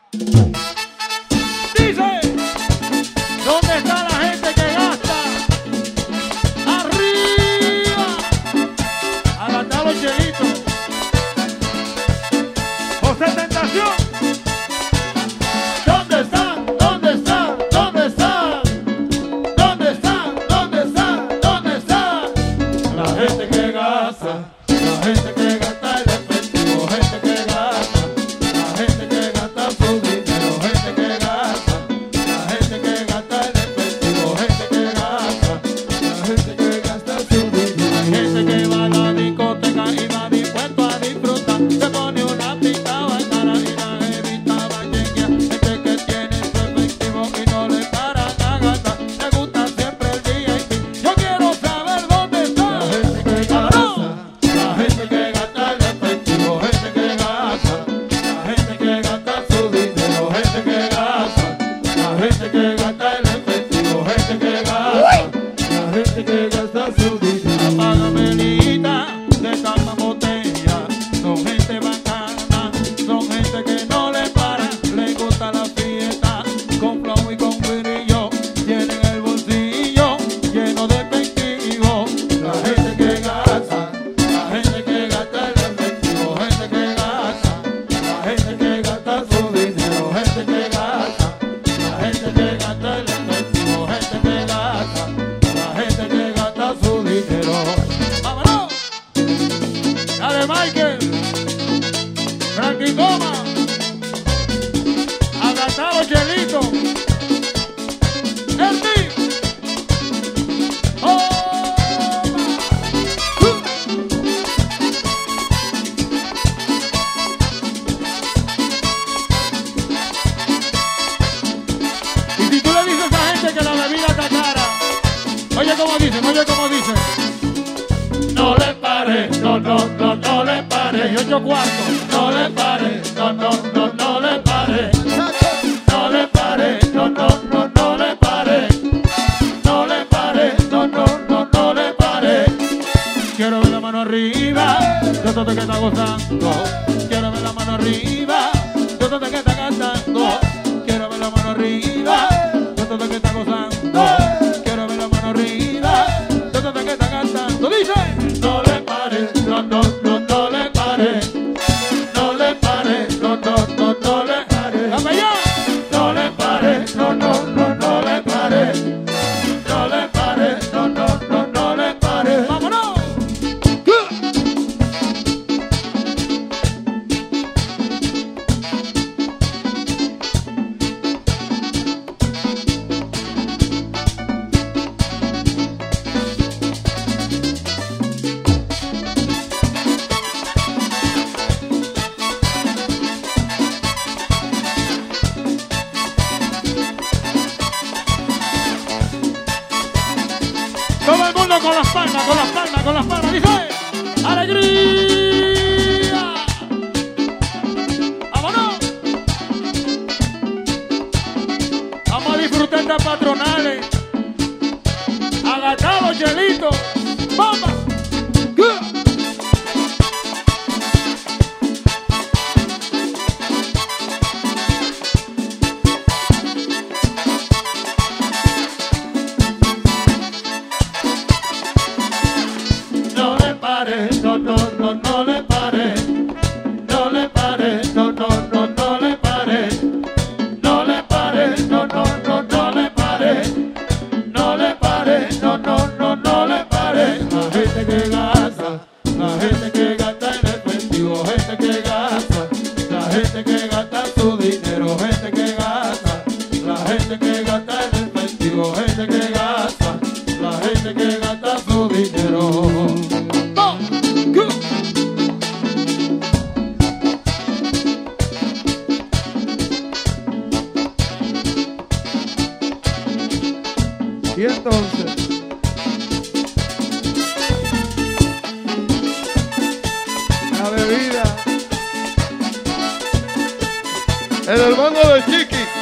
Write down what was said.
Dice, ¿dónde está la gente que gasta? Arriba. Agandar los chelitos. José Tentación. ¿Dónde están? ¿Dónde están? ¿Dónde están? ¿Dónde están? ¿Dónde están? ¿Dónde están? La gente que gasta, la gente que gasta el efectivo, gente que gasta, la gente que gasta su dinero, gente que gasta, la gente que gasta el efectivo, gente que gasta, la gente que gasta su dinero. Hay gente que va a la discoteca y va dispuesto a disfrutar, se pone una pita bacana y la jevita va a chequear. Gente que tiene su efectivo y no le paran a gastar, le gusta siempre el VIP. Yo quiero saber dónde está la gente que gasta, la gente que gasta el efectivo, gente que gasta, la gente que gasta su dinero, gente que gasta, la gente que gasta el efectivo, gente que gasta, la gente que gasta su dinero. Apaga velita, destapa botella, son gente bacana, son gente que no le para, le gusta la fiesta, con flow y con brillo, tienen el bolsillo lleno de efectivo. La gente que gasta, la gente que gasta el efectivo, gente que gasta, la gente que gasta su dinero, gente que gasta, la gente que gasta el efectivo, gente que gasta, la gente que gasta su dinero. ¡Vámonos! Dale, Michael, Frankie Goma, a gastar los chelitos. El mío. Y si tú le dices a esa gente que la bebida está cara, oye cómo dicen, oye cómo dicen. No le pare, no, no, no, no le pare. Y 8 cuartos, no le pare, no, no, no, no le pare. No le pare, no, no, no, no le pare. No le pare, no, no, no, no le pare. Quiero ver la mano arriba, yo todo que está gozando. Quiero ver la mano arriba, yo todo que está cantando. Quiero ver la mano arriba, yo todo que está gozando. Quiero ver la mano arriba, yo todo que está cantando. Dice, no le pare, no, no, no, no le pare. No le pare, no, no, no, no le pare. ¡Capellán! No le pare, no, no, no, no le pare. No le pare, no, no, no, no le pare. ¡Vámonos! Todo el mundo con las palmas, con las palmas, con las palmas. Dice, ¡alegría! ¡Vámonos! Vamos a disfrutar estas patronales. Agatados, chelitos. ¡Bomba! No le pare, no, no, no, no le pare. No le pare, no, no, no, no le pare. No le pare, no, no, no, no le pare. No le pare, no, no, no, no le pare. La gente que gasta, la gente que gasta en efectivo, gente que gasta, la gente que gasta su dinero, gente que gasta, la gente que gasta en efectivo, gente que gasta, la gente que gasta su dinero. Y entonces, la bebida en el mango de Chiqui.